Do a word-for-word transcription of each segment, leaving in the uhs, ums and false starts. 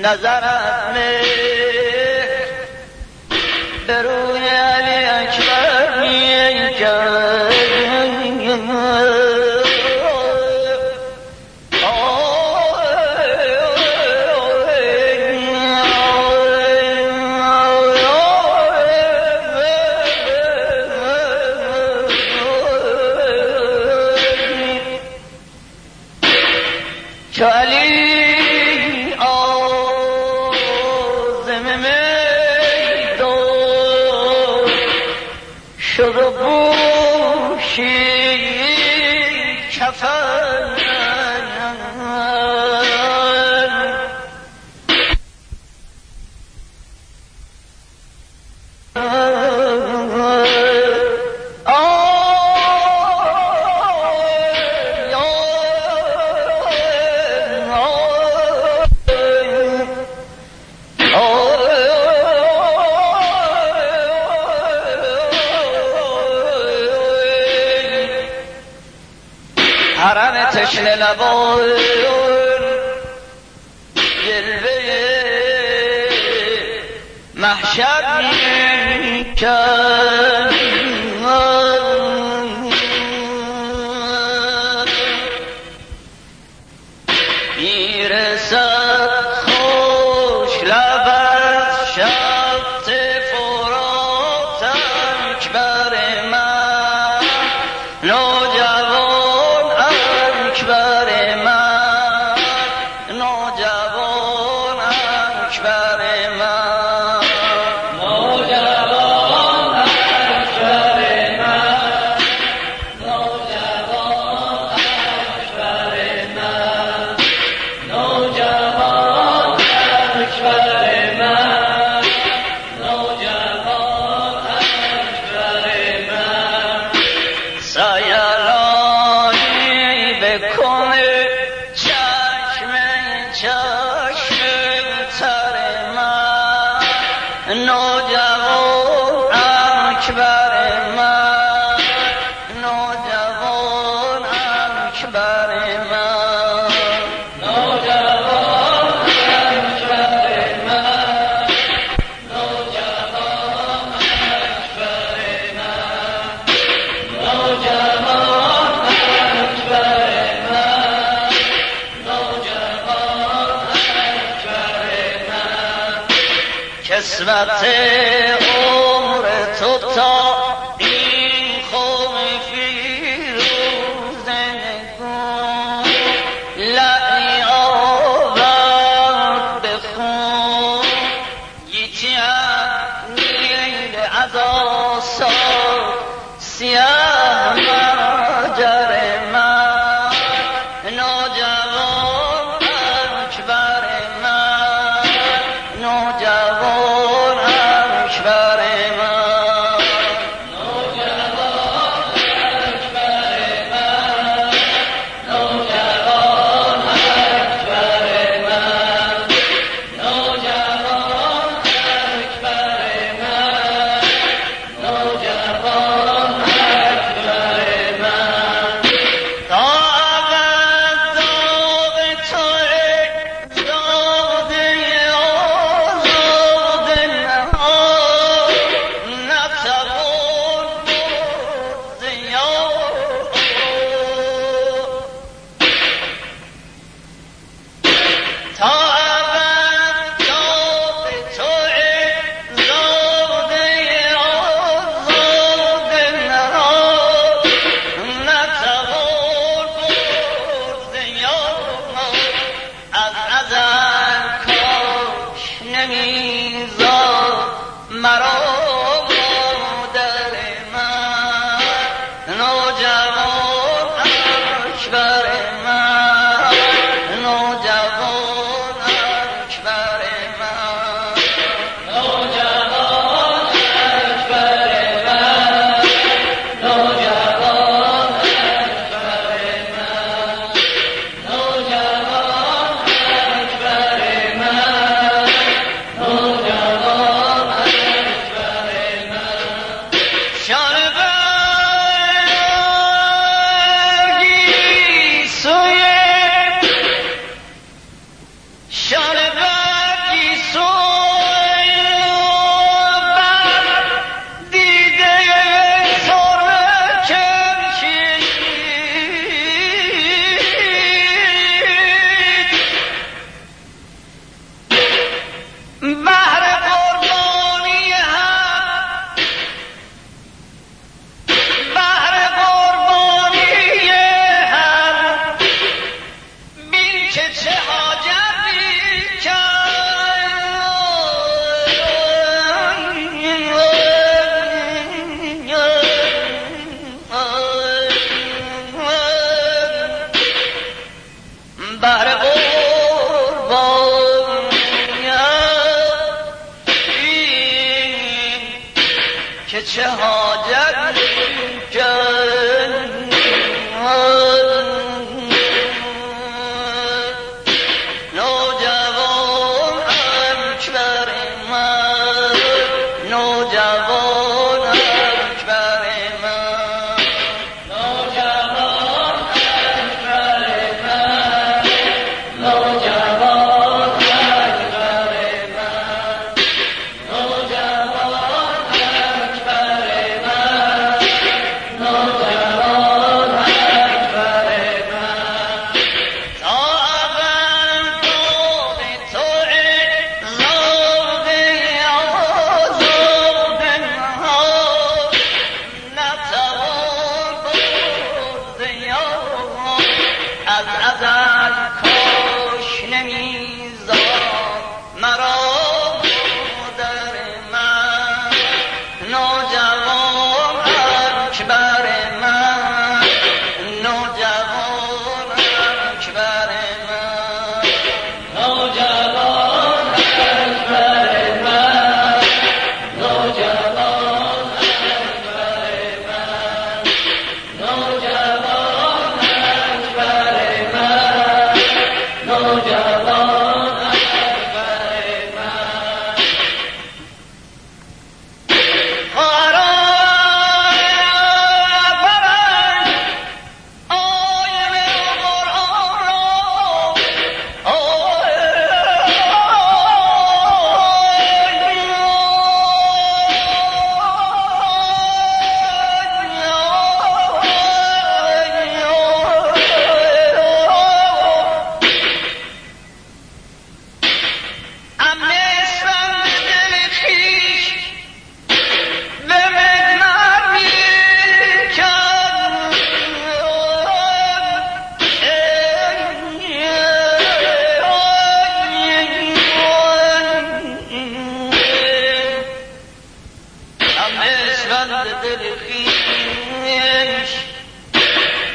نظرت مهر به روی علی اکبر می‌کرد. چو علی عازم میدان شد و پوشید کفن، حرم تشنه لبان جلوه محشر می‌کرد. میرسد خوش لبت شط فرات اکبر من، نوجوان اکبر من، نوجوان اکبر من، نوجوان اکبر من، نوجوان اکبر من، نوجوان اکبر من، نوجوان اکبر من. سیرانی بکنه چشم چشم تر من، نوجوان اکبر من، نوجوان اکبر من، نوجوان اکبر من، نوجوان اکبر من، نوجوان اکبر من، نوجوان اکبر من. کسوت عمر تو تا این خم فیروز نگون، لعلی آورد به خون، یکی از نیل از آسان سیاه ماجر من، نوجوان اکبر من، نوجوان اکبر من، نوجوان اکبر من، نوجوان اکبر من، نوجوان اکبر من، نوجوان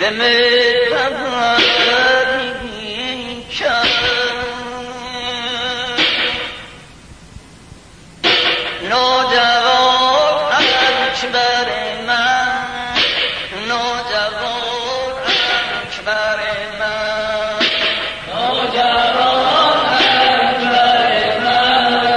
به مهربانی کرد نوجوان اکبر من نوجوان اکبر من نوجوان اکبر من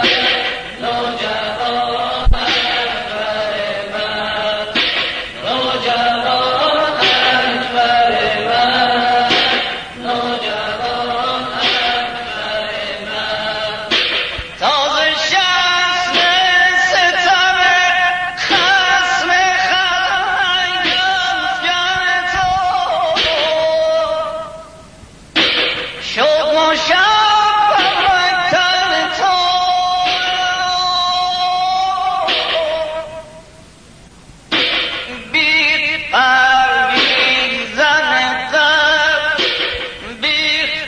نوجوان اکبر من نوجوان اکبر من نوجوان اکبر من تازه شخص ستم خصم خرنگم تو شد مشبه‌تر تو بی پرویزن غم بی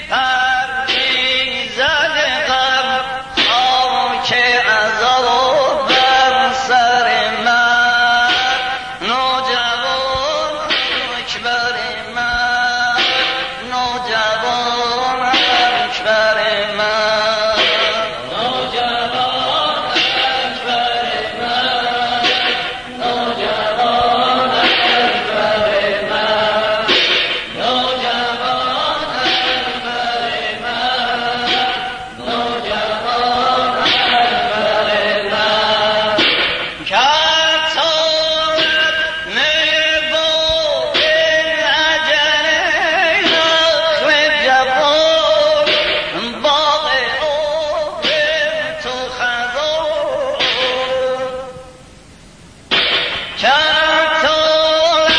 پرویزن غم خاک عذاب بر سر من نوجوان اکبر من نوجوان اکبر من نوجوان اکبر من نوجوان اکبر من نوجوان اکبر من نوجوان اکبر من کتاب نبود اجل نخل جوان باغ عمر تو خزان کتاب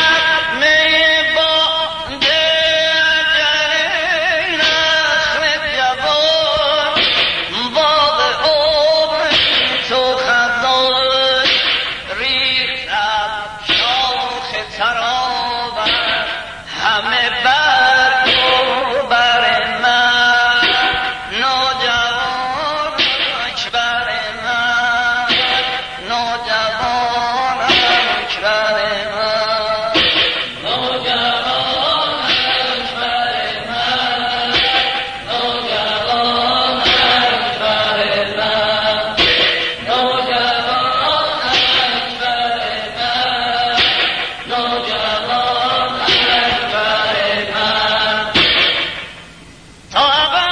نبود اجل نخل جوان باغ عمر تو خزان ریختم شاخ ترابم همه برگ و بر من نوجوان اکبر من نوجوان اکبر من نوجوان اکبر من نوجوان اکبر من نوجوان اکبر من نوجوان اکبر من تا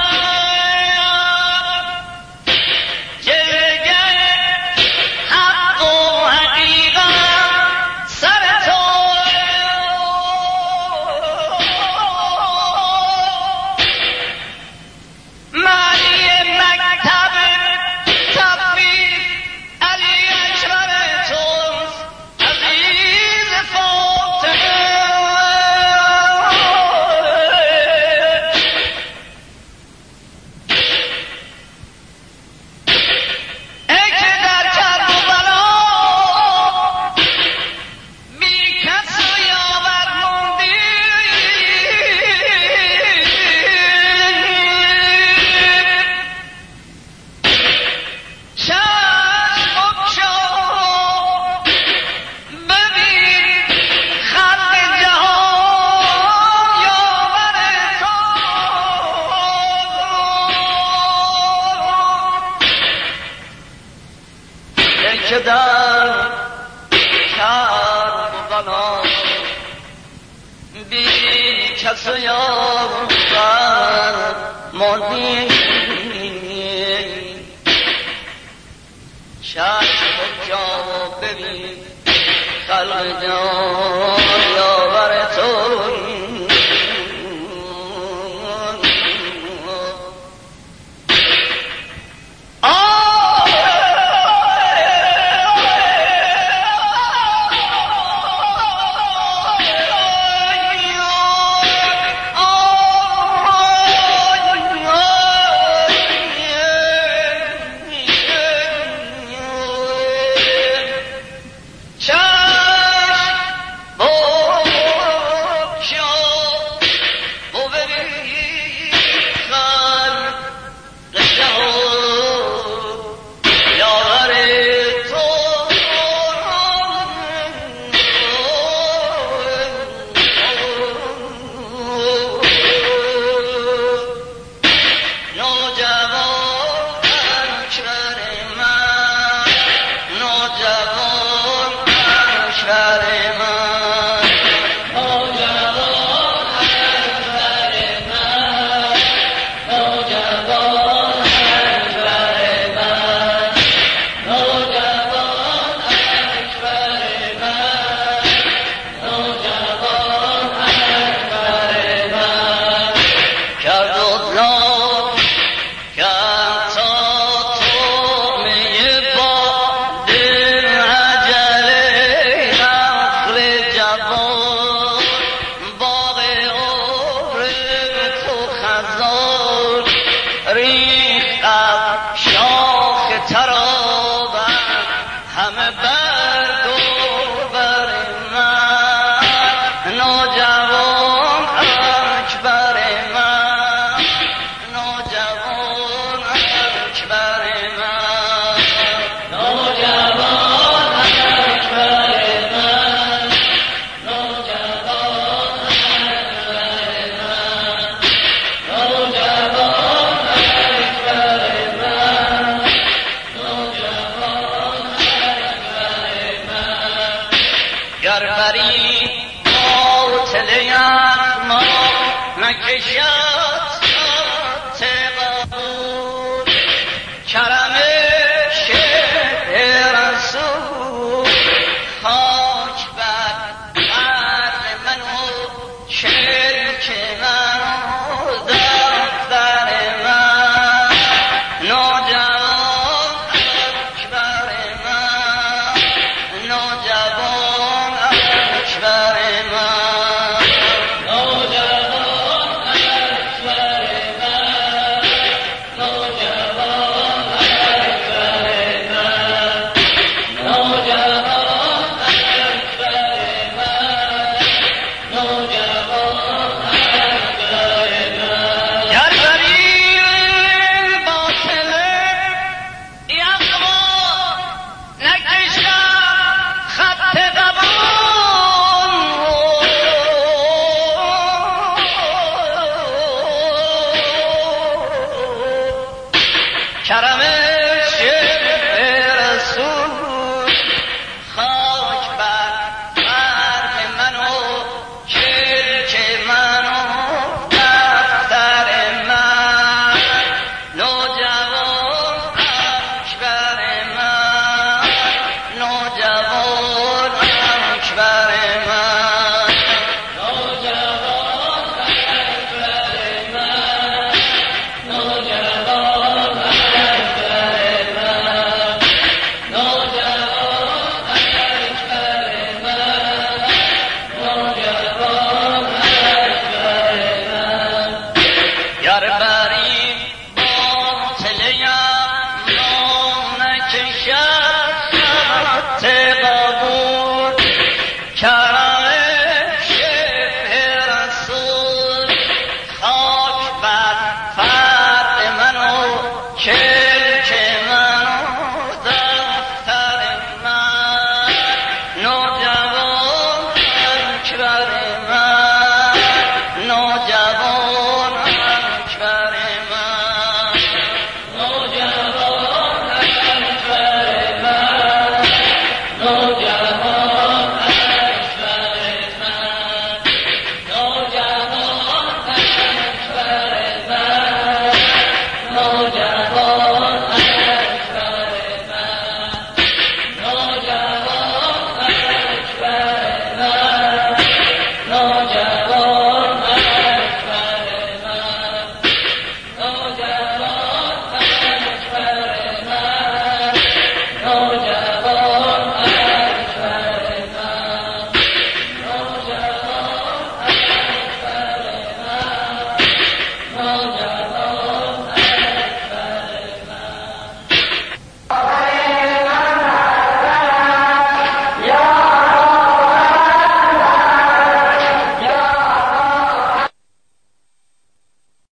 ابد جلوه حق و حقیقت سر تو معنی مکتب تفویض علی اکبر توست عزیز فاطمه ای که در کربلا بی کس و یاور موندی چشم بگشا ببین خلق جهان یاور تو ای که در کربلا بی کس و یاور ماندی چشم بگشا ببین خلق جهان یاور تو چشم گر بری باطل ما نکشد